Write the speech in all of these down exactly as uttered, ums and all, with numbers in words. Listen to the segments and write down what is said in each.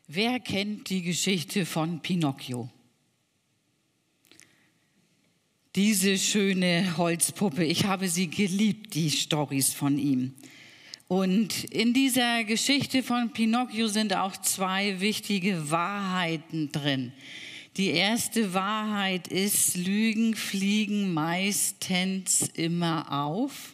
Wer kennt die Geschichte von Pinocchio? Diese schöne Holzpuppe, ich habe sie geliebt, die Storys von ihm. Und in dieser Geschichte von Pinocchio sind auch zwei wichtige Wahrheiten drin. Die erste Wahrheit ist, Lügen fliegen meistens immer auf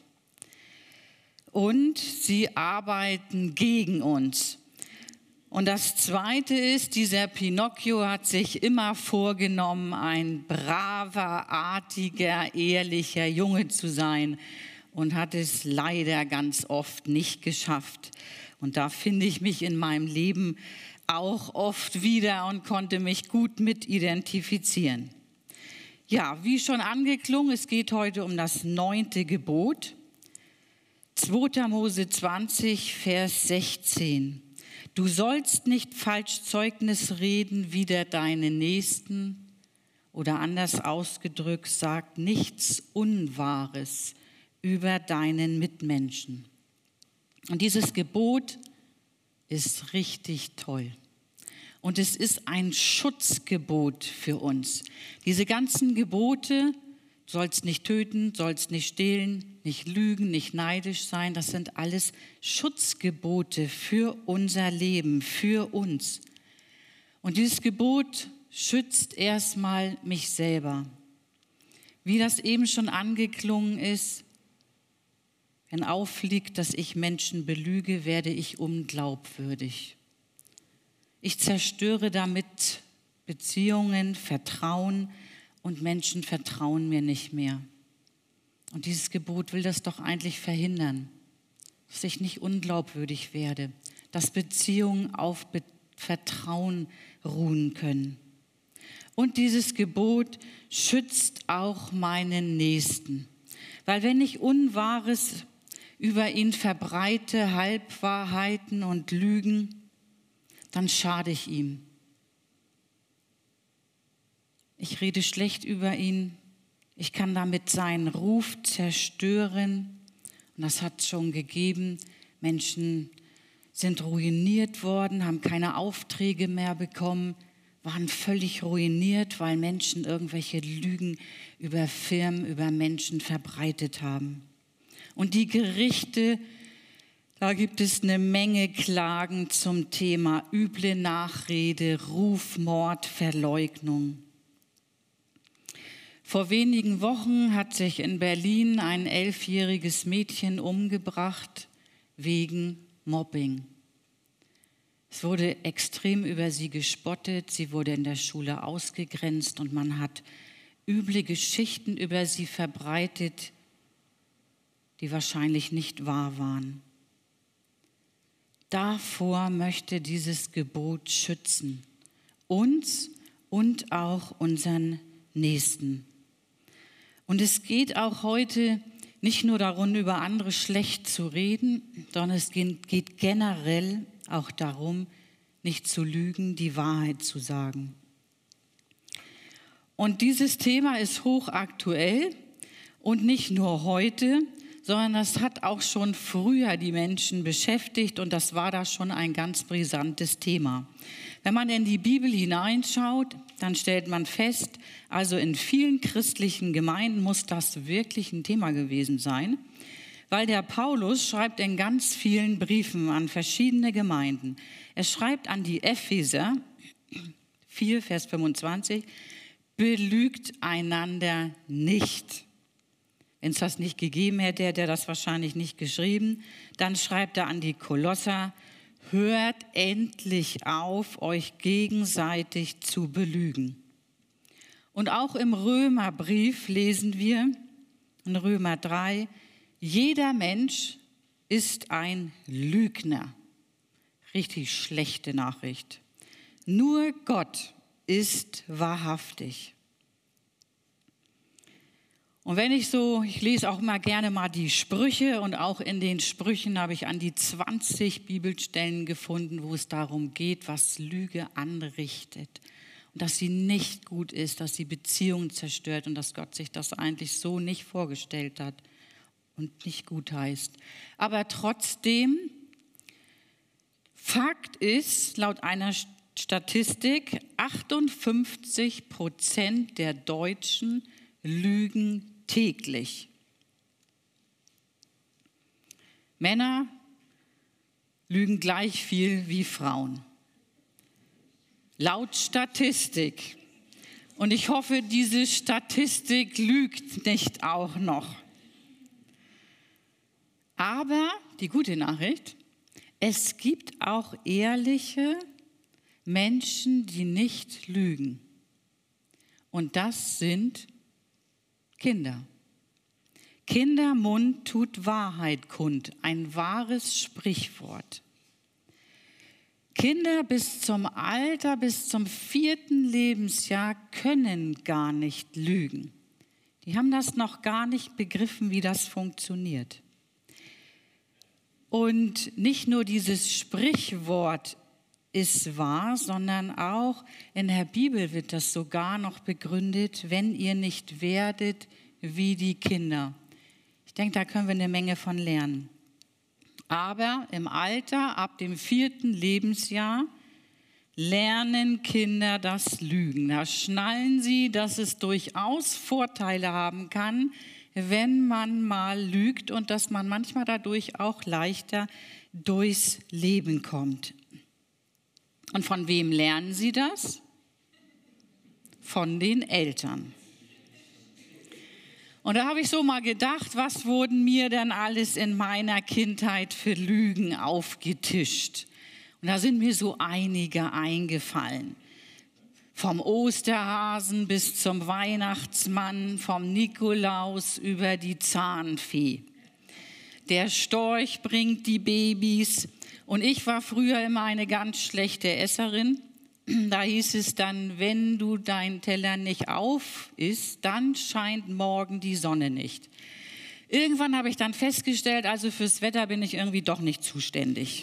und sie arbeiten gegen uns. Und das Zweite ist, dieser Pinocchio hat sich immer vorgenommen, ein braver, artiger, ehrlicher Junge zu sein und hat es leider ganz oft nicht geschafft. Und da finde ich mich in meinem Leben auch oft wieder und konnte mich gut mit identifizieren. Ja, wie schon angeklungen, es geht heute um das neunte Gebot. zweiter Mose zwanzig, Vers sechzehn. Du sollst nicht falsch Zeugnis reden wider deinen Nächsten, oder anders ausgedrückt, sag nichts Unwahres über deinen Mitmenschen. Und dieses Gebot ist richtig toll. Und es ist ein Schutzgebot für uns. Diese ganzen Gebote, du sollst nicht töten, sollst nicht stehlen, nicht lügen, nicht neidisch sein, das sind alles Schutzgebote für unser Leben, für uns. Und dieses Gebot schützt erstmal mich selber. Wie das eben schon angeklungen ist, wenn auffliegt, dass ich Menschen belüge, werde ich unglaubwürdig. Ich zerstöre damit Beziehungen, Vertrauen und Menschen vertrauen mir nicht mehr. Und dieses Gebot will das doch eigentlich verhindern, dass ich nicht unglaubwürdig werde, dass Beziehungen auf Be- Vertrauen ruhen können. Und dieses Gebot schützt auch meinen Nächsten. Weil wenn ich Unwahres über ihn verbreite, Halbwahrheiten und Lügen, dann schade ich ihm. Ich rede schlecht über ihn. Ich kann damit seinen Ruf zerstören. Und das hat es schon gegeben. Menschen sind ruiniert worden, haben keine Aufträge mehr bekommen, waren völlig ruiniert, weil Menschen irgendwelche Lügen über Firmen, über Menschen verbreitet haben. Und die Gerichte, da gibt es eine Menge Klagen zum Thema üble Nachrede, Rufmord, Verleugnung. Vor wenigen Wochen hat sich in Berlin ein elfjähriges Mädchen umgebracht wegen Mobbing. Es wurde extrem über sie gespottet, sie wurde in der Schule ausgegrenzt und man hat üble Geschichten über sie verbreitet, die wahrscheinlich nicht wahr waren. Davor möchte dieses Gebot schützen, uns und auch unseren Nächsten. Und es geht auch heute nicht nur darum, über andere schlecht zu reden, sondern es geht generell auch darum, nicht zu lügen, die Wahrheit zu sagen. Und dieses Thema ist hochaktuell und nicht nur heute, sondern das hat auch schon früher die Menschen beschäftigt und das war da schon ein ganz brisantes Thema. Wenn man in die Bibel hineinschaut, dann stellt man fest, also in vielen christlichen Gemeinden muss das wirklich ein Thema gewesen sein, weil der Paulus schreibt in ganz vielen Briefen an verschiedene Gemeinden. Er schreibt an die Epheser vier, Vers fünfundzwanzig, belügt einander nicht. Wenn es das nicht gegeben hätte, hätte er das wahrscheinlich nicht geschrieben. Dann schreibt er an die Kolosser, hört endlich auf, euch gegenseitig zu belügen. Und auch im Römerbrief lesen wir, in Römer drei, jeder Mensch ist ein Lügner. Richtig schlechte Nachricht. Nur Gott ist wahrhaftig. Und wenn ich so, ich lese auch mal gerne mal die Sprüche und auch in den Sprüchen habe ich an die zwanzig Bibelstellen gefunden, wo es darum geht, was Lüge anrichtet. Und dass sie nicht gut ist, dass sie Beziehungen zerstört und dass Gott sich das eigentlich so nicht vorgestellt hat und nicht gut heißt. Aber trotzdem, Fakt ist, laut einer Statistik, achtundfünfzig Prozent der Deutschen lügen täglich. Männer lügen gleich viel wie Frauen. Laut Statistik. Und ich hoffe, diese Statistik lügt nicht auch noch. Aber die gute Nachricht, es gibt auch ehrliche Menschen, die nicht lügen. Und das sind Kinder. Kindermund tut Wahrheit kund, ein wahres Sprichwort. Kinder bis zum Alter, bis zum vierten Lebensjahr können gar nicht lügen. Die haben das noch gar nicht begriffen, wie das funktioniert. Und nicht nur dieses Sprichwort ist wahr, sondern auch in der Bibel wird das sogar noch begründet, wenn ihr nicht werdet wie die Kinder. Ich denke, da können wir eine Menge von lernen. Aber im Alter, ab dem vierten Lebensjahr, lernen Kinder das Lügen. Da schnallen sie, dass es durchaus Vorteile haben kann, wenn man mal lügt und dass man manchmal dadurch auch leichter durchs Leben kommt. Und von wem lernen sie das? Von den Eltern. Und da habe ich so mal gedacht, was wurden mir denn alles in meiner Kindheit für Lügen aufgetischt? Und da sind mir so einige eingefallen. Vom Osterhasen bis zum Weihnachtsmann, vom Nikolaus über die Zahnfee. Der Storch bringt die Babys. Und ich war früher immer eine ganz schlechte Esserin. Da hieß es dann, wenn du deinen Teller nicht auf isst, dann scheint morgen die Sonne nicht. Irgendwann habe ich dann festgestellt, also fürs Wetter bin ich irgendwie doch nicht zuständig.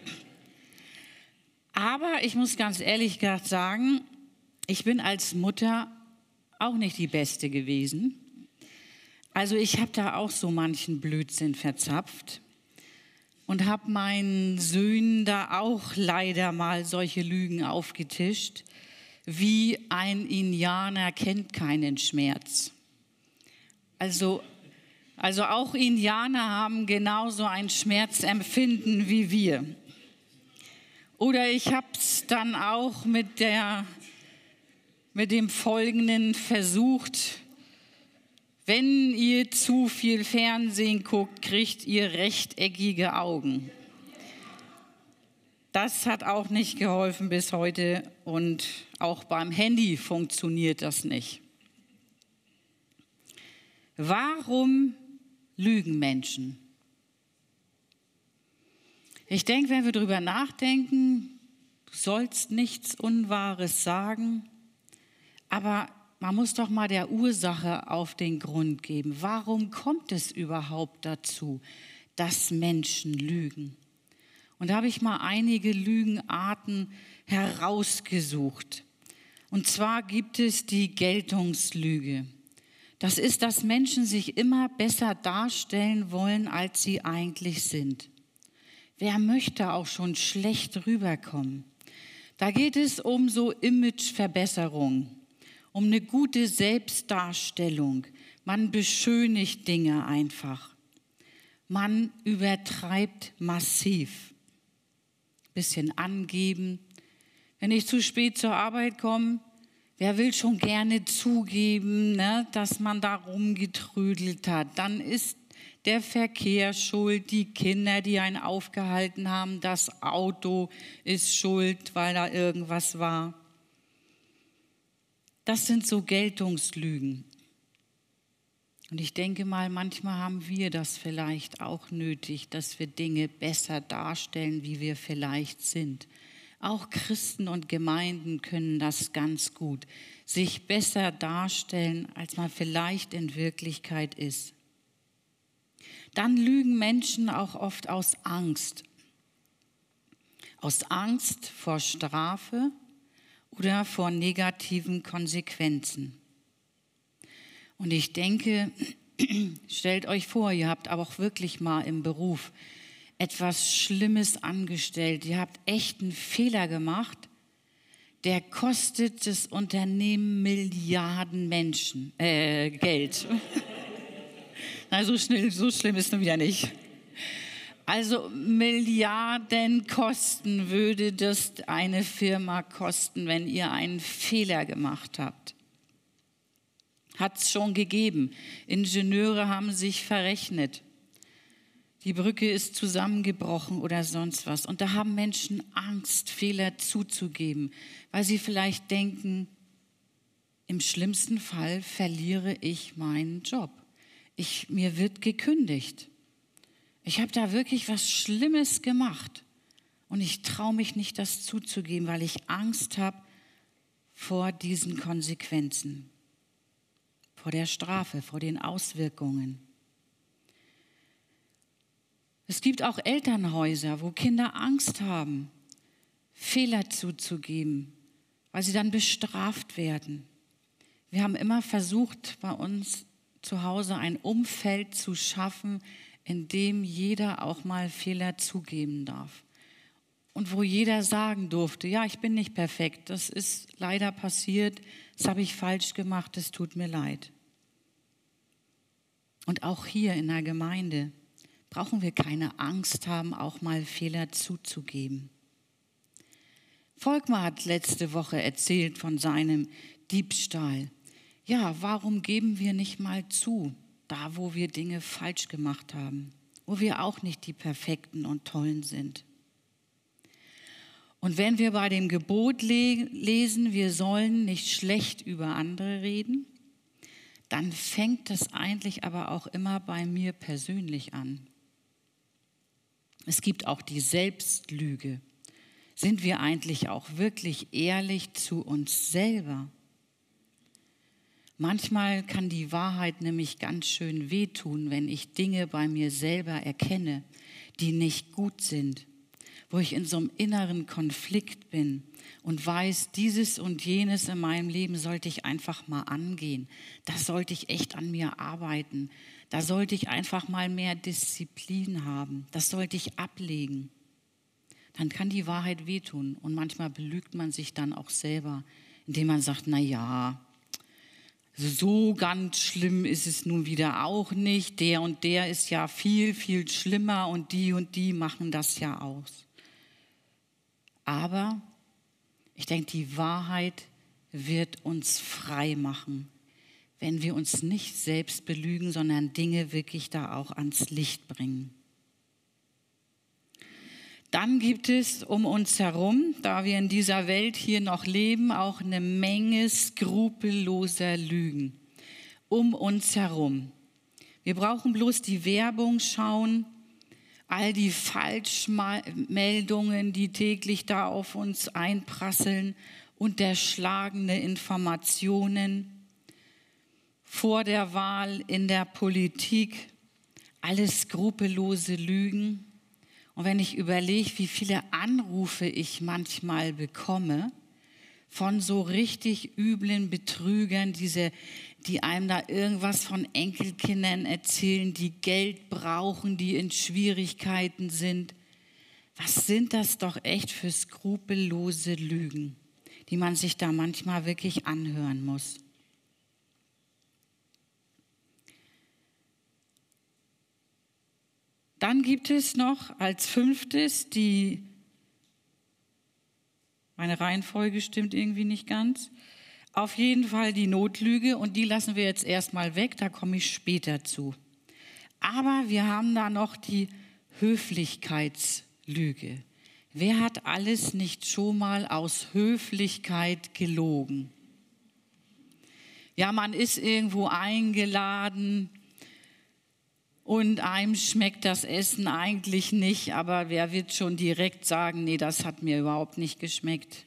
Aber ich muss ganz ehrlich gesagt sagen, ich bin als Mutter auch nicht die Beste gewesen. Also ich habe da auch so manchen Blödsinn verzapft. Und habe meinen Söhnen da auch leider mal solche Lügen aufgetischt, wie ein Indianer kennt keinen Schmerz. Also, also auch Indianer haben genauso ein Schmerzempfinden wie wir. Oder ich habe es dann auch mit, der, mit dem Folgenden versucht: Wenn ihr zu viel Fernsehen guckt, kriegt ihr rechteckige Augen. Das hat auch nicht geholfen bis heute und auch beim Handy funktioniert das nicht. Warum lügen Menschen? Ich denke, wenn wir darüber nachdenken, du sollst nichts Unwahres sagen, aber man muss doch mal der Ursache auf den Grund geben. Warum kommt es überhaupt dazu, dass Menschen lügen? Und da habe ich mal einige Lügenarten herausgesucht. Und zwar gibt es die Geltungslüge. Das ist, dass Menschen sich immer besser darstellen wollen, als sie eigentlich sind. Wer möchte auch schon schlecht rüberkommen? Da geht es um so Imageverbesserung, um eine gute Selbstdarstellung. Man beschönigt Dinge einfach. Man übertreibt massiv. Bisschen angeben. Wenn ich zu spät zur Arbeit komme, wer will schon gerne zugeben, ne, dass man da rumgetrödelt hat? Dann ist der Verkehr schuld, die Kinder, die einen aufgehalten haben, das Auto ist schuld, weil da irgendwas war. Das sind so Geltungslügen. Und ich denke mal, manchmal haben wir das vielleicht auch nötig, dass wir Dinge besser darstellen, wie wir vielleicht sind. Auch Christen und Gemeinden können das ganz gut, sich besser darstellen, als man vielleicht in Wirklichkeit ist. Dann lügen Menschen auch oft aus Angst. Aus Angst vor Strafe oder vor negativen Konsequenzen. Und ich denke, stellt euch vor, ihr habt aber auch wirklich mal im Beruf etwas Schlimmes angestellt. Ihr habt echt einen Fehler gemacht der kostet das Unternehmen Milliarden Menschen, äh, Geld. Na, so schnell, so schlimm ist es nun wieder nicht. Also Milliarden Kosten würde das eine Firma kosten, wenn ihr einen Fehler gemacht habt. Hat es schon gegeben. Ingenieure haben sich verrechnet. Die Brücke ist zusammengebrochen oder sonst was. Und da haben Menschen Angst, Fehler zuzugeben, weil sie vielleicht denken, im schlimmsten Fall verliere ich meinen Job. Ich, mir wird gekündigt. Ich habe da wirklich was Schlimmes gemacht. Und ich traue mich nicht, das zuzugeben, weil ich Angst habe vor diesen Konsequenzen, vor der Strafe, vor den Auswirkungen. Es gibt auch Elternhäuser, wo Kinder Angst haben, Fehler zuzugeben, weil sie dann bestraft werden. Wir haben immer versucht, bei uns zu Hause ein Umfeld zu schaffen, in dem jeder auch mal Fehler zugeben darf. Und wo jeder sagen durfte, ja, ich bin nicht perfekt, das ist leider passiert, das habe ich falsch gemacht, es tut mir leid. Und auch hier in der Gemeinde brauchen wir keine Angst haben, auch mal Fehler zuzugeben. Volkmar hat letzte Woche erzählt von seinem Diebstahl. Ja, warum geben wir nicht mal zu, da wo wir Dinge falsch gemacht haben, wo wir auch nicht die Perfekten und Tollen sind? Und wenn wir bei dem Gebot le- lesen, wir sollen nicht schlecht über andere reden, dann fängt das eigentlich aber auch immer bei mir persönlich an. Es gibt auch die Selbstlüge. Sind wir eigentlich auch wirklich ehrlich zu uns selber? Manchmal kann die Wahrheit nämlich ganz schön wehtun, wenn ich Dinge bei mir selber erkenne, die nicht gut sind, wo ich in so einem inneren Konflikt bin und weiß, dieses und jenes in meinem Leben sollte ich einfach mal angehen. Das sollte ich echt an mir arbeiten. Da sollte ich einfach mal mehr Disziplin haben. Das sollte ich ablegen. Dann kann die Wahrheit wehtun und manchmal belügt man sich dann auch selber, indem man sagt, na ja, so ganz schlimm ist es nun wieder auch nicht. Der und der ist ja viel, viel schlimmer und die und die machen das ja aus. Aber ich denke, die Wahrheit wird uns frei machen, wenn wir uns nicht selbst belügen, sondern Dinge wirklich da auch ans Licht bringen. Dann gibt es um uns herum, da wir in dieser Welt hier noch leben, auch eine Menge skrupelloser Lügen um uns herum. Wir brauchen bloß die Werbung schauen, all die Falschmeldungen, die täglich da auf uns einprasseln, unterschlagene Informationen vor der Wahl in der Politik, alles skrupellose Lügen. Und wenn ich überlege, wie viele Anrufe ich manchmal bekomme von so richtig üblen Betrügern, diese, die einem da irgendwas von Enkelkindern erzählen, die Geld brauchen, die in Schwierigkeiten sind. Was sind das doch echt für skrupellose Lügen, die man sich da manchmal wirklich anhören muss. Dann gibt es noch als fünftes die, meine Reihenfolge stimmt irgendwie nicht ganz, auf jeden Fall die Notlüge und die lassen wir jetzt erstmal weg, da komme ich später zu. Aber wir haben da noch die Höflichkeitslüge. Wer hat alles nicht schon mal aus Höflichkeit gelogen? Ja, man ist irgendwo eingeladen, und einem schmeckt das Essen eigentlich nicht, aber wer wird schon direkt sagen, nee, das hat mir überhaupt nicht geschmeckt.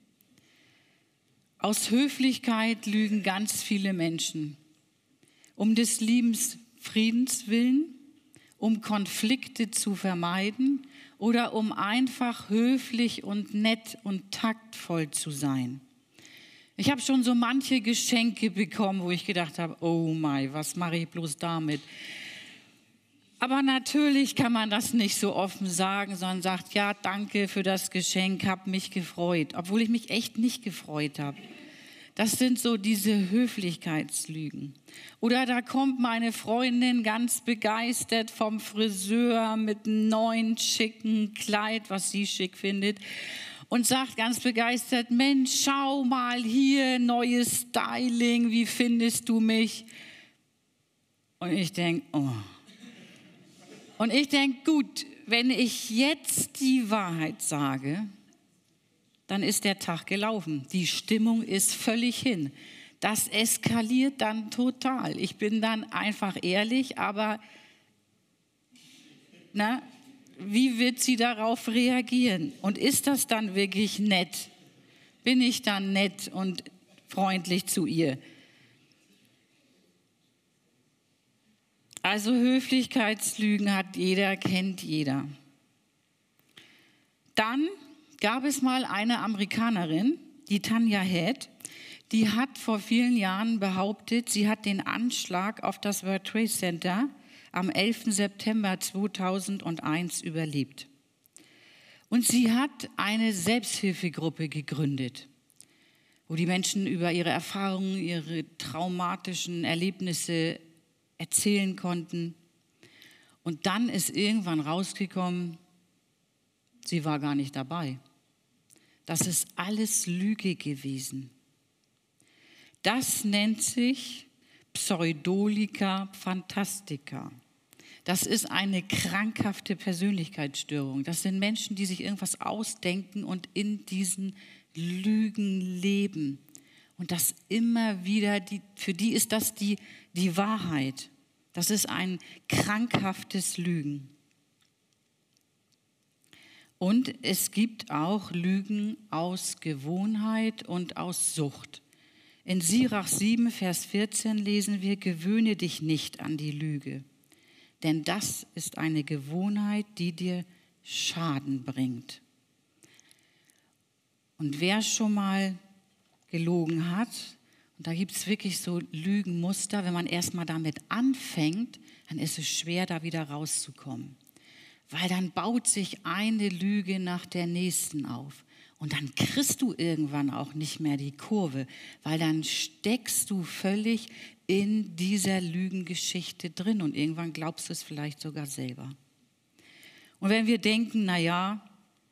Aus Höflichkeit lügen ganz viele Menschen. Um des Liebens Friedens willen, um Konflikte zu vermeiden oder um einfach höflich und nett und taktvoll zu sein. Ich habe schon so manche Geschenke bekommen, wo ich gedacht habe, oh mein, was mache ich bloß damit? Aber natürlich kann man das nicht so offen sagen, sondern sagt, ja, danke für das Geschenk, hab mich gefreut, obwohl ich mich echt nicht gefreut habe. Das sind so diese Höflichkeitslügen. Oder da kommt meine Freundin ganz begeistert vom Friseur mit einem neuen schicken Kleid, was sie schick findet, und sagt ganz begeistert, Mensch, schau mal hier, neues Styling, wie findest du mich? Und ich denke, oh. Und ich denke, gut, wenn ich jetzt die Wahrheit sage, dann ist der Tag gelaufen. Die Stimmung ist völlig hin. Das eskaliert dann total. Ich bin dann einfach ehrlich, aber na, wie wird sie darauf reagieren? Und ist das dann wirklich nett? Bin ich dann nett und freundlich zu ihr? Also Höflichkeitslügen hat jeder, kennt jeder. Dann gab es mal eine Amerikanerin, die Tanya Head, die hat vor vielen Jahren behauptet, sie hat den Anschlag auf das World Trade Center am elften September zweitausendeins überlebt. Und sie hat eine Selbsthilfegruppe gegründet, wo die Menschen über ihre Erfahrungen, ihre traumatischen Erlebnisse erzählen konnten. Und dann ist irgendwann rausgekommen, sie war gar nicht dabei. Das ist alles Lüge gewesen. Das nennt sich Pseudolica Phantastica. Das ist eine krankhafte Persönlichkeitsstörung. Das sind Menschen, die sich irgendwas ausdenken und in diesen Lügen leben. Und das immer wieder, die, für die ist das die, die Wahrheit. Das ist ein krankhaftes Lügen. Und es gibt auch Lügen aus Gewohnheit und aus Sucht. In Sirach sieben, Vers vierzehn lesen wir, gewöhne dich nicht an die Lüge, denn das ist eine Gewohnheit, die dir Schaden bringt. Und wer schon mal gelogen hat, und da gibt es wirklich so Lügenmuster, wenn man erstmal damit anfängt, dann ist es schwer, da wieder rauszukommen. Weil dann baut sich eine Lüge nach der nächsten auf. Und dann kriegst du irgendwann auch nicht mehr die Kurve, weil dann steckst du völlig in dieser Lügengeschichte drin und irgendwann glaubst du es vielleicht sogar selber. Und wenn wir denken, na ja,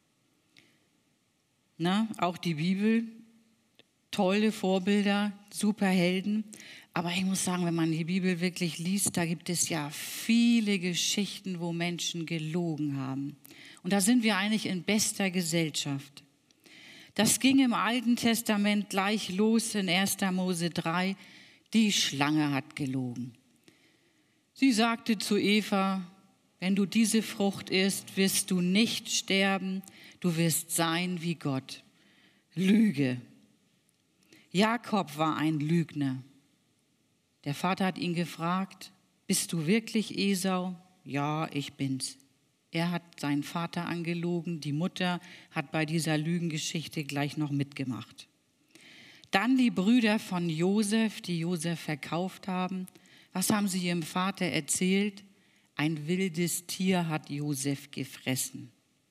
na, auch die Bibel, tolle Vorbilder, Superhelden. Aber ich muss sagen, wenn man die Bibel wirklich liest, da gibt es ja viele Geschichten, wo Menschen gelogen haben. Und da sind wir eigentlich in bester Gesellschaft. Das ging im Alten Testament gleich los in erster Mose drei. Die Schlange hat gelogen. Sie sagte zu Eva, wenn du diese Frucht isst, wirst du nicht sterben, du wirst sein wie Gott. Lüge. Jakob war ein Lügner. Der Vater hat ihn gefragt, bist du wirklich Esau? Ja, ich bin's. Er hat seinen Vater angelogen, die Mutter hat bei dieser Lügengeschichte gleich noch mitgemacht. Dann die Brüder von Josef, die Josef verkauft haben. Was haben sie ihrem Vater erzählt? Ein wildes Tier hat Josef gefressen.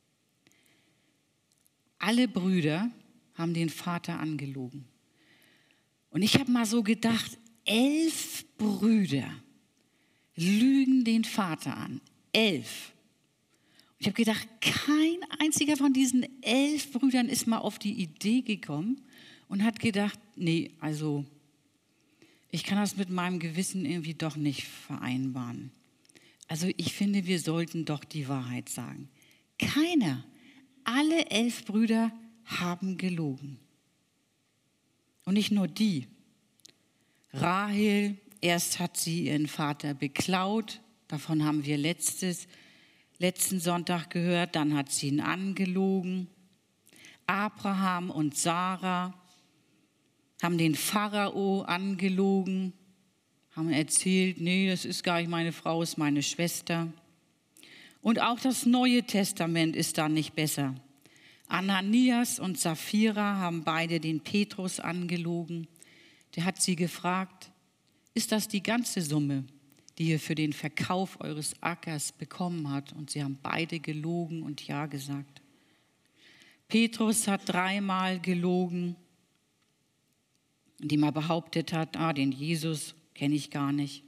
Alle Brüder haben den Vater angelogen. Und ich habe mal so gedacht, elf Brüder lügen den Vater an. Elf. Ich habe gedacht, kein einziger von diesen elf Brüdern ist mal auf die Idee gekommen und hat gedacht, nee, also ich kann das mit meinem Gewissen irgendwie doch nicht vereinbaren. Also ich finde, wir sollten doch die Wahrheit sagen. Keiner, alle elf Brüder haben gelogen. Und nicht nur die. Rahel, erst hat sie ihren Vater beklaut, davon haben wir letztes, letzten Sonntag gehört, dann hat sie ihn angelogen. Abraham und Sarah haben den Pharao angelogen, haben erzählt, nee, das ist gar nicht meine Frau, ist meine Schwester. Und auch das Neue Testament ist da nicht besser. Ananias und Sapphira haben beide den Petrus angelogen. Der hat sie gefragt, ist das die ganze Summe, die ihr für den Verkauf eures Ackers bekommen habt. Und sie haben beide gelogen und Ja gesagt. Petrus hat dreimal gelogen, indem er behauptet hat, ah, den Jesus kenne ich gar nicht.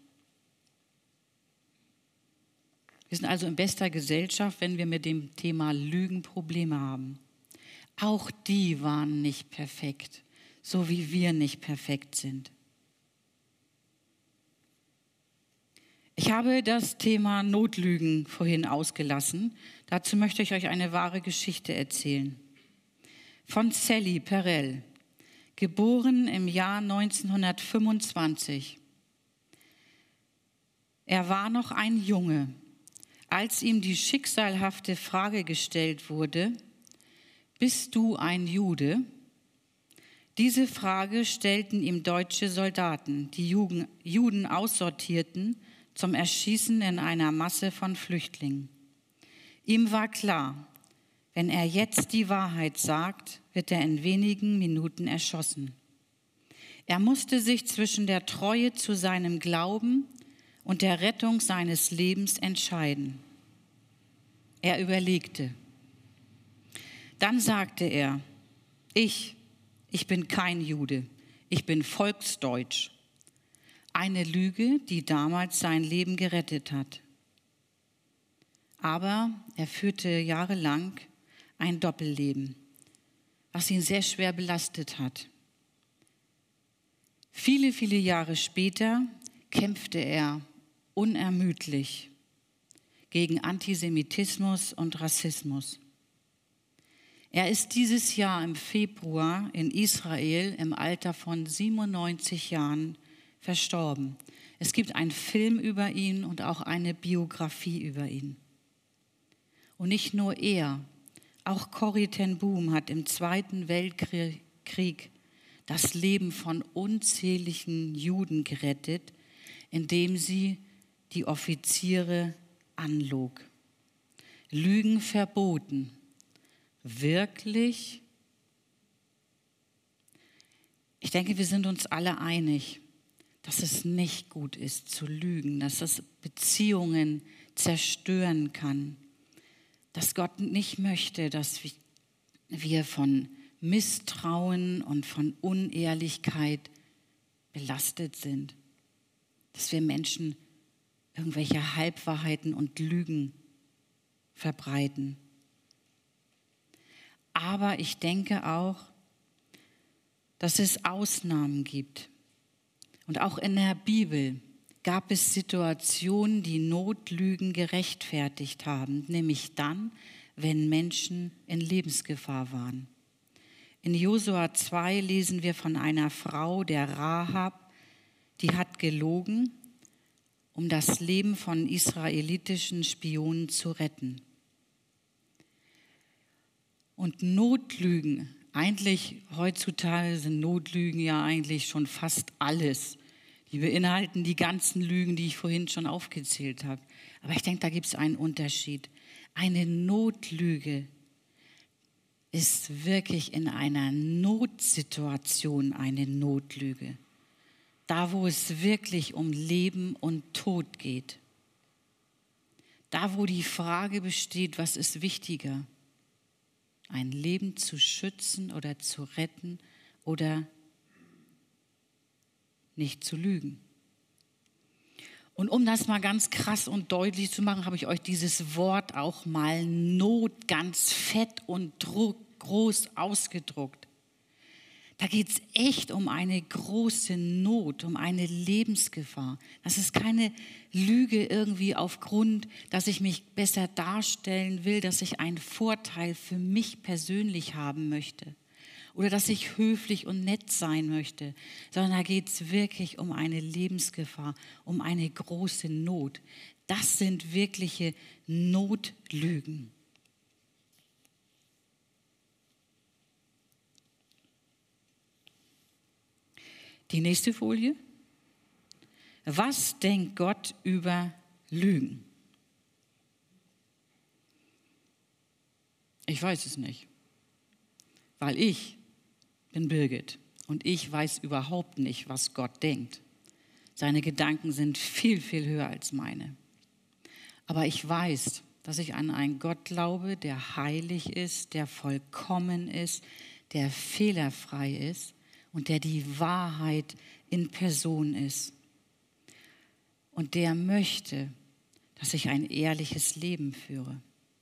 Wir sind also in bester Gesellschaft, wenn wir mit dem Thema Lügen Probleme haben. Auch die waren nicht perfekt, so wie wir nicht perfekt sind. Ich habe das Thema Notlügen vorhin ausgelassen. Dazu möchte ich euch eine wahre Geschichte erzählen. Von Sally Perel, geboren im Jahr neunzehnhundertfünfundzwanzig. Er war noch ein Junge, als ihm die schicksalhafte Frage gestellt wurde: Bist du ein Jude? Diese Frage stellten ihm deutsche Soldaten, die Juden aussortierten zum Erschießen in einer Masse von Flüchtlingen. Ihm war klar, wenn er jetzt die Wahrheit sagt, wird er in wenigen Minuten erschossen. Er musste sich zwischen der Treue zu seinem Glauben und der Rettung seines Lebens entscheiden. Er überlegte. Dann sagte er: Ich, ich bin kein Jude, ich bin volksdeutsch. Eine Lüge, die damals sein Leben gerettet hat. Aber er führte jahrelang ein Doppelleben, was ihn sehr schwer belastet hat. Viele, viele Jahre später kämpfte er unermüdlich gegen Antisemitismus und Rassismus. Er ist dieses Jahr im Februar in Israel im Alter von siebenundneunzig Jahren verstorben. Es gibt einen Film über ihn und auch eine Biografie über ihn. Und nicht nur er, auch Corrie ten Boom hat im Zweiten Weltkrieg das Leben von unzähligen Juden gerettet, indem sie die Offiziere anlog. Lügen verboten. Wirklich? Ich denke, wir sind uns alle einig, dass es nicht gut ist zu lügen, dass es Beziehungen zerstören kann, dass Gott nicht möchte, dass wir von Misstrauen und von Unehrlichkeit belastet sind, dass wir Menschen irgendwelche Halbwahrheiten und Lügen verbreiten. Aber ich denke auch, dass es Ausnahmen gibt. Und auch in der Bibel gab es Situationen, die Notlügen gerechtfertigt haben, nämlich dann, wenn Menschen in Lebensgefahr waren. In Josua zwei lesen wir von einer Frau, der Rahab, die hat gelogen, um das Leben von israelitischen Spionen zu retten. Und Notlügen, eigentlich heutzutage sind Notlügen ja eigentlich schon fast alles. Die beinhalten die ganzen Lügen, die ich vorhin schon aufgezählt habe. Aber ich denke, da gibt es einen Unterschied. Eine Notlüge ist wirklich in einer Notsituation eine Notlüge. Da, wo es wirklich um Leben und Tod geht. Da, wo die Frage besteht, was ist wichtiger? Ein Leben zu schützen oder zu retten oder nicht zu lügen. Und um das mal ganz krass und deutlich zu machen, habe ich euch dieses Wort auch mal Not ganz fett und groß ausgedruckt. Da geht es echt um eine große Not, um eine Lebensgefahr. Das ist keine Lüge irgendwie aufgrund, dass ich mich besser darstellen will, dass ich einen Vorteil für mich persönlich haben möchte oder dass ich höflich und nett sein möchte, sondern da geht es wirklich um eine Lebensgefahr, um eine große Not. Das sind wirkliche Notlügen. Die nächste Folie. Was denkt Gott über Lügen? Ich weiß es nicht, weil ich bin Birgit und ich weiß überhaupt nicht, was Gott denkt. Seine Gedanken sind viel, viel höher als meine. Aber ich weiß, dass ich an einen Gott glaube, der heilig ist, der vollkommen ist, der fehlerfrei ist und der die Wahrheit in Person ist. Und der möchte, dass ich ein ehrliches Leben führe.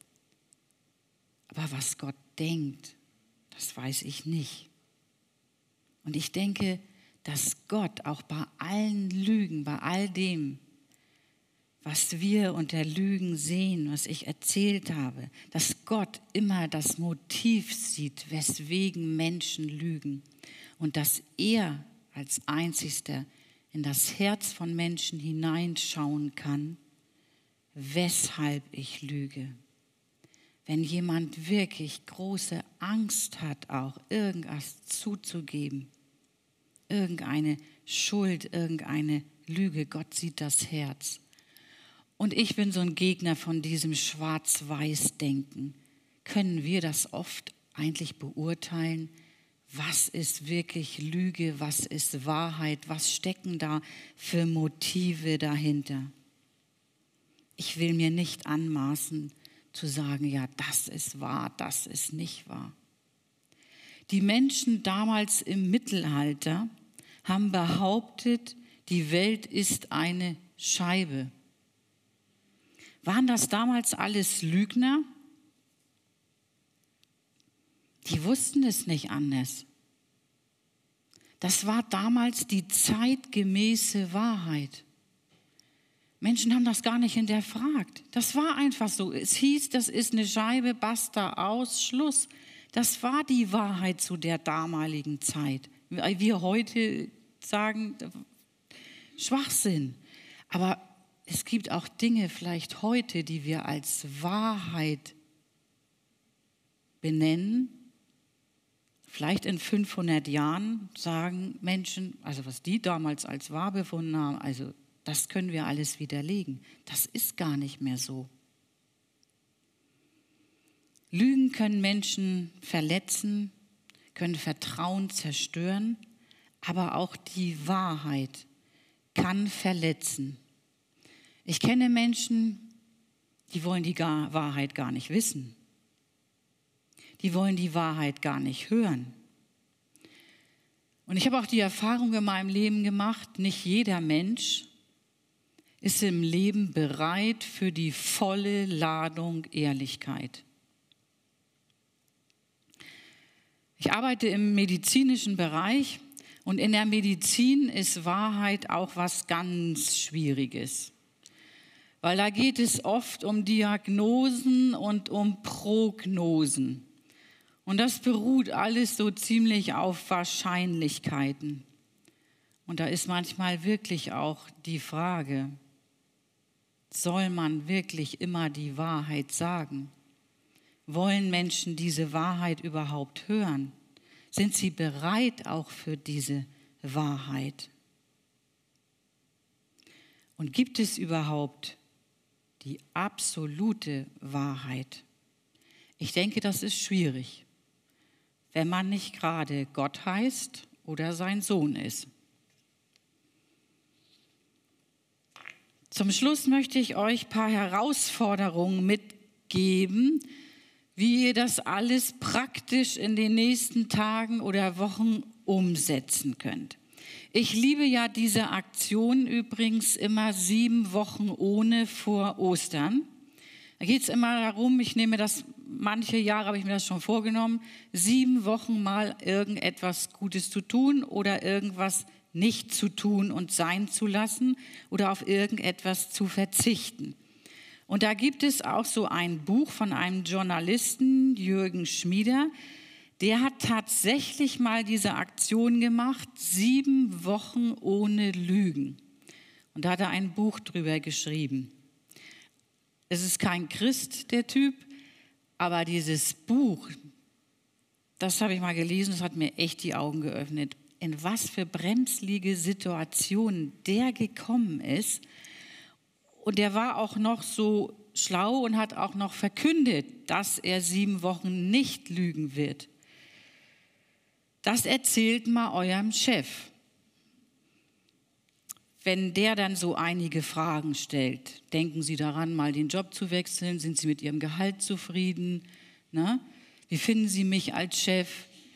Aber was Gott denkt, das weiß ich nicht. Und ich denke, dass Gott auch bei allen Lügen, bei all dem, was wir unter Lügen sehen, was ich erzählt habe, dass Gott immer das Motiv sieht, weswegen Menschen lügen. Und dass er als Einzigster in das Herz von Menschen hineinschauen kann, weshalb ich lüge. Wenn jemand wirklich große Angst hat, auch irgendwas zuzugeben, irgendeine Schuld, irgendeine Lüge, Gott sieht das Herz. Und ich bin so ein Gegner von diesem Schwarz-Weiß-Denken. Können wir das oft eigentlich beurteilen? Was ist wirklich Lüge? Was ist Wahrheit? Was stecken da für Motive dahinter? Ich will mir nicht anmaßen zu sagen, ja, das ist wahr, das ist nicht wahr. Die Menschen damals im Mittelalter haben behauptet, die Welt ist eine Scheibe. Waren das damals alles Lügner? Die wussten es nicht anders. Das war damals die zeitgemäße Wahrheit. Menschen haben das gar nicht hinterfragt. Das war einfach so. Es hieß, das ist eine Scheibe, basta, aus, Schluss. Das war die Wahrheit zu der damaligen Zeit. Wir heute sagen, Schwachsinn. Aber es gibt auch Dinge vielleicht heute, die wir als Wahrheit benennen. Vielleicht in fünfhundert Jahren sagen Menschen, also was die damals als wahr befunden haben, also das können wir alles widerlegen. Das ist gar nicht mehr so. Lügen können Menschen verletzen, können Vertrauen zerstören, aber auch die Wahrheit kann verletzen. Ich kenne Menschen, die wollen die Wahrheit gar nicht wissen. Die wollen die Wahrheit gar nicht hören. Und ich habe auch die Erfahrung in meinem Leben gemacht, nicht jeder Mensch ist im Leben bereit für die volle Ladung Ehrlichkeit. Ich arbeite im medizinischen Bereich und in der Medizin ist Wahrheit auch was ganz Schwieriges. Weil da geht es oft um Diagnosen und um Prognosen. Und das beruht alles so ziemlich auf Wahrscheinlichkeiten. Und da ist manchmal wirklich auch die Frage, soll man wirklich immer die Wahrheit sagen? Wollen Menschen diese Wahrheit überhaupt hören? Sind sie bereit auch für diese Wahrheit? Und gibt es überhaupt die absolute Wahrheit? Ich denke, das ist schwierig, wenn man nicht gerade Gott heißt oder sein Sohn ist. Zum Schluss möchte ich euch ein paar Herausforderungen mitgeben, wie ihr das alles praktisch in den nächsten Tagen oder Wochen umsetzen könnt. Ich liebe ja diese Aktion übrigens immer sieben Wochen ohne vor Ostern. Da geht es immer darum, ich nehme das, manche Jahre habe ich mir das schon vorgenommen, sieben Wochen mal irgendetwas Gutes zu tun oder irgendwas nicht zu tun und sein zu lassen oder auf irgendetwas zu verzichten. Und da gibt es auch so ein Buch von einem Journalisten, Jürgen Schmieder, der hat tatsächlich mal diese Aktion gemacht, sieben Wochen ohne Lügen. Und da hat er ein Buch drüber geschrieben. Es ist kein Christ, der Typ, aber dieses Buch, das habe ich mal gelesen, das hat mir echt die Augen geöffnet, in was für bremslige Situationen der gekommen ist. Und der war auch noch so schlau und hat auch noch verkündet, dass er sieben Wochen nicht lügen wird. Das erzählt mal eurem Chef. wenn der dann so einige Fragen stellt. Denken Sie daran, mal den Job zu wechseln? Sind Sie mit Ihrem Gehalt zufrieden? Na? Wie finden Sie mich als Chef?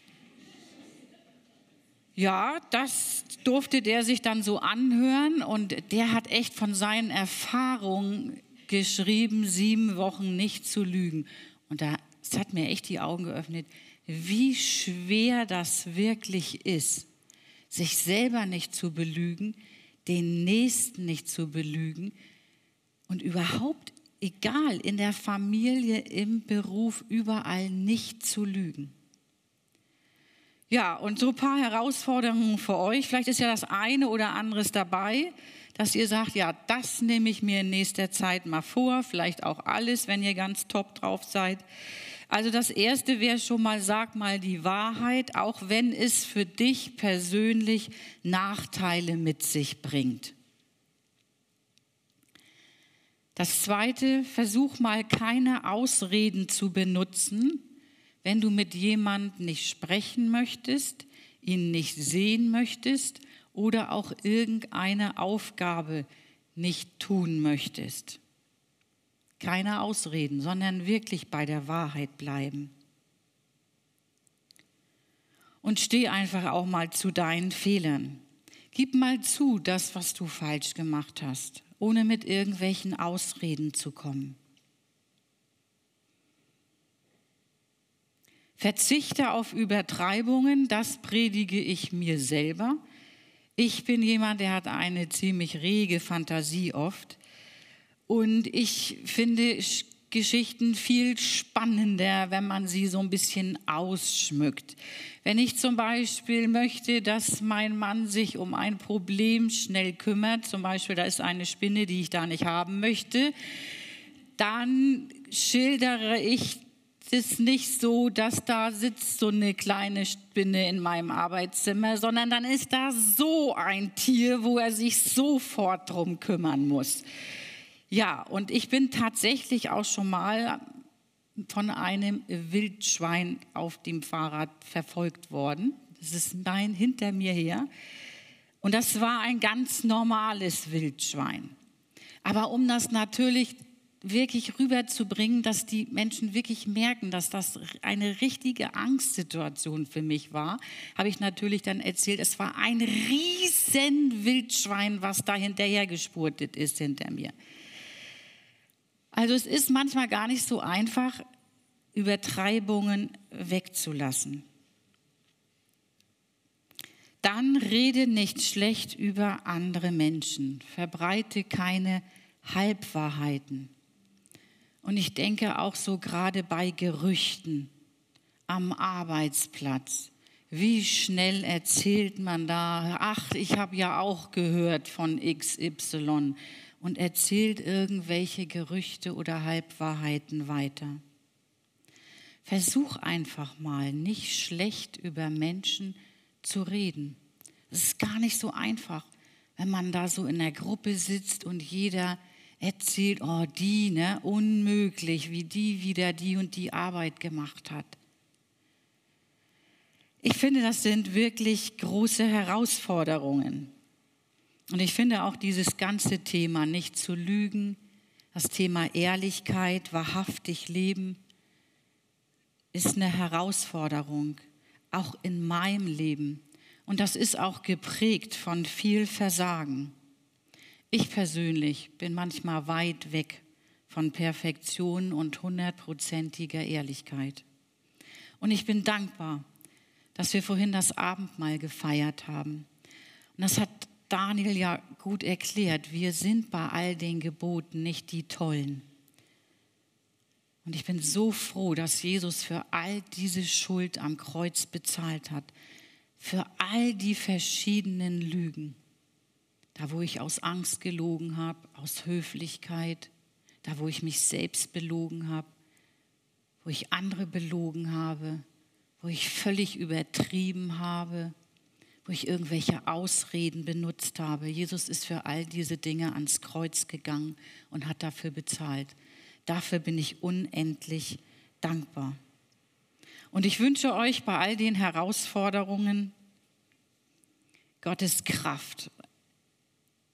Ja, das durfte der sich dann so anhören und der hat echt von seinen Erfahrungen geschrieben, sieben Wochen nicht zu lügen. Und das hat mir echt die Augen geöffnet, wie schwer das wirklich ist, sich selber nicht zu belügen, den Nächsten nicht zu belügen und überhaupt, egal, in der Familie, im Beruf, überall nicht zu lügen. Ja, und so ein paar Herausforderungen für euch. Vielleicht ist ja das eine oder anderes dabei, dass ihr sagt, ja, das nehme ich mir in nächster Zeit mal vor. Vielleicht auch alles, wenn ihr ganz top drauf seid. Also das Erste wäre schon mal, sag mal die Wahrheit, auch wenn es für dich persönlich Nachteile mit sich bringt. Das Zweite, versuch mal keine Ausreden zu benutzen, wenn du mit jemandem nicht sprechen möchtest, ihn nicht sehen möchtest oder auch irgendeine Aufgabe nicht tun möchtest. Keine Ausreden, sondern wirklich bei der Wahrheit bleiben. Und steh einfach auch mal zu deinen Fehlern. Gib mal zu, das, was du falsch gemacht hast, ohne mit irgendwelchen Ausreden zu kommen. Verzichte auf Übertreibungen, das predige ich mir selber. Ich bin jemand, der hat eine ziemlich rege Fantasie oft. Und ich finde Geschichten viel spannender, wenn man sie so ein bisschen ausschmückt. Wenn ich zum Beispiel möchte, dass mein Mann sich um ein Problem schnell kümmert, zum Beispiel da ist eine Spinne, die ich da nicht haben möchte, dann schildere ich es nicht so, dass da sitzt so eine kleine Spinne in meinem Arbeitszimmer, sondern dann ist da so ein Tier, wo er sich sofort drum kümmern muss. Ja, und ich bin tatsächlich auch schon mal von einem Wildschwein auf dem Fahrrad verfolgt worden. Das ist nein, hinter mir her. Und das war ein ganz normales Wildschwein. Aber um das natürlich wirklich rüberzubringen, dass die Menschen wirklich merken, dass das eine richtige Angstsituation für mich war, habe ich natürlich dann erzählt, es war ein riesen Wildschwein, was da hinterher gespurtet ist hinter mir. Also es ist manchmal gar nicht so einfach, Übertreibungen wegzulassen. Dann rede nicht schlecht über andere Menschen, verbreite keine Halbwahrheiten. Und ich denke auch so gerade bei Gerüchten am Arbeitsplatz. Wie schnell erzählt man da, ach, ich habe ja auch gehört von X Y und erzählt irgendwelche Gerüchte oder Halbwahrheiten weiter. Versuch einfach mal, nicht schlecht über Menschen zu reden. Es ist gar nicht so einfach, wenn man da so in der Gruppe sitzt und jeder erzählt, oh die, ne, unmöglich, wie die wieder die und die Arbeit gemacht hat. Ich finde, das sind wirklich große Herausforderungen. Und ich finde auch dieses ganze Thema, nicht zu lügen, das Thema Ehrlichkeit, wahrhaftig leben, ist eine Herausforderung, auch in meinem Leben. Und das ist auch geprägt von viel Versagen. Ich persönlich bin manchmal weit weg von Perfektion und hundertprozentiger Ehrlichkeit. Und ich bin dankbar, dass wir vorhin das Abendmahl gefeiert haben. Und das hat Daniel ja gut erklärt. Wir sind bei all den Geboten nicht die Tollen. Und ich bin so froh, dass Jesus für all diese Schuld am Kreuz bezahlt hat. Für all die verschiedenen Lügen. Da, wo ich aus Angst gelogen habe, aus Höflichkeit, da, wo ich mich selbst belogen habe, wo ich andere belogen habe, wo ich völlig übertrieben habe, wo ich irgendwelche Ausreden benutzt habe. Jesus ist für all diese Dinge ans Kreuz gegangen und hat dafür bezahlt. Dafür bin ich unendlich dankbar. Und ich wünsche euch bei all den Herausforderungen Gottes Kraft.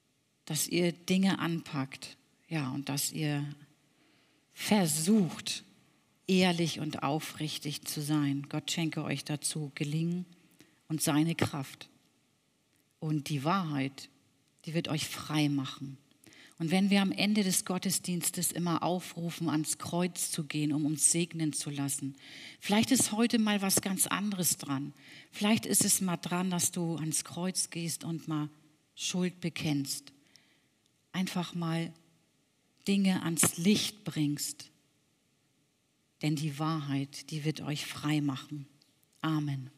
dass ihr Dinge anpackt, ja, und dass ihr versucht, ehrlich und aufrichtig zu sein. Gott schenke euch dazu Gelingen und seine Kraft. Und die Wahrheit, die wird euch frei machen. Und wenn wir am Ende des Gottesdienstes immer aufrufen, ans Kreuz zu gehen, um uns segnen zu lassen, vielleicht ist heute mal was ganz anderes dran. Vielleicht ist es mal dran, dass du ans Kreuz gehst und mal Schuld bekennst. Einfach mal Dinge ans Licht bringst. Denn die Wahrheit, die wird euch frei machen. Amen.